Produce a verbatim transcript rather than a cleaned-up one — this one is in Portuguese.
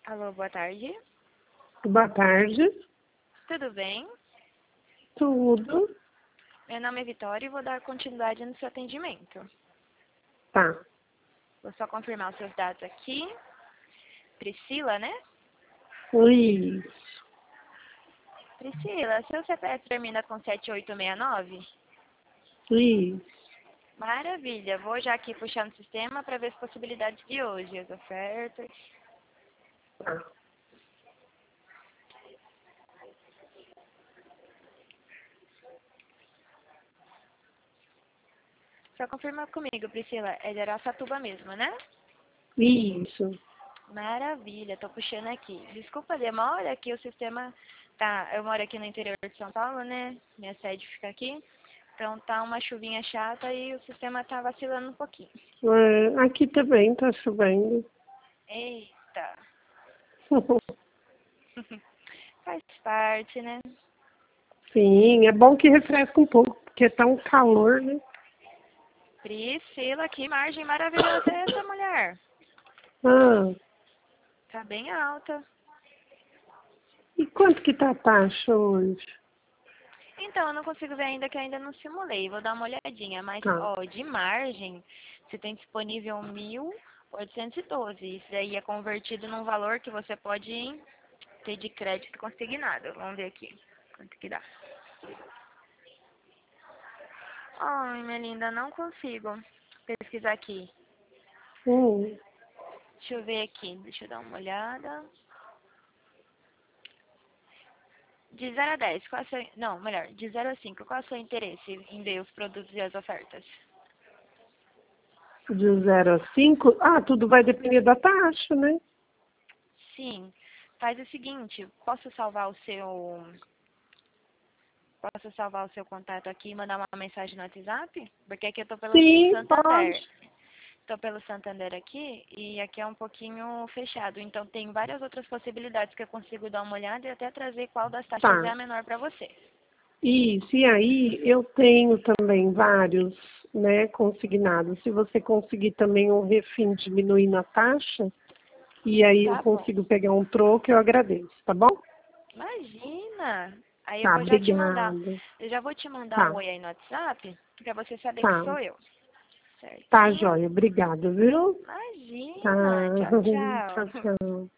Alô, boa tarde. Boa tarde. Tudo bem? Tudo. Meu nome é Vitória e vou dar continuidade no seu atendimento. Tá. Vou só confirmar os seus dados aqui. Priscila, né? Luiz. Priscila, seu C P F termina com sete oito seis nove? Luiz. Maravilha. Vou já aqui puxar no sistema para ver as possibilidades de hoje, as ofertas. Tá. Só confirma comigo, Priscila. É de Araçatuba mesmo, né? Isso. Maravilha, tô puxando aqui. Desculpa a demora, que o sistema tá... Eu moro aqui no interior de São Paulo, né? Minha sede fica aqui. Então tá uma chuvinha chata e o sistema tá vacilando um pouquinho. É, aqui também tá chovendo. Eita. Faz parte, né? Sim, é bom que refresca um pouco, porque tá um calor, né? Priscila, que margem maravilhosa é essa, mulher? Ah, Tá bem alta. e quanto que tá a taxa hoje? Então, eu não consigo ver ainda, que ainda não simulei. Vou dar uma olhadinha. Mas, Tá. ó, de margem, você tem disponível mil oitocentos e doze. Isso daí é convertido num valor que você pode ter de crédito consignado. Vamos ver aqui quanto que dá. Ai, minha linda, não consigo pesquisar aqui. Hum, Deixa eu ver aqui. Deixa eu dar uma olhada. De zero a dez, qual é o seu... Não, melhor, de zero a cinco, qual é o seu interesse em ver os produtos e as ofertas? de zero a cinco? Ah, tudo vai depender da taxa, né? Sim. Faz o seguinte, posso salvar o seu... Posso salvar o seu contato aqui e mandar uma mensagem no WhatsApp? Porque aqui eu tô pelo Sim, Santander. pode. Tô pelo Santander aqui e aqui é um pouquinho fechado. Então tem várias outras possibilidades que eu consigo dar uma olhada e até trazer qual das taxas é Tá. a menor para você. Isso, e aí eu tenho também vários, né, consignados. Se você conseguir também um refim diminuindo a taxa, e aí eu Tá bom. consigo pegar um troco, eu agradeço, tá bom? Imagina! Aí eu Tá, vou já te mandar, obrigada. eu já vou te mandar um Tá, oi aí no WhatsApp, pra você saber que tá. sou eu. Tá, Certinho? joia. Obrigada, viu? Tá. Imagina! Tchau, Tchau, tchau. tchau.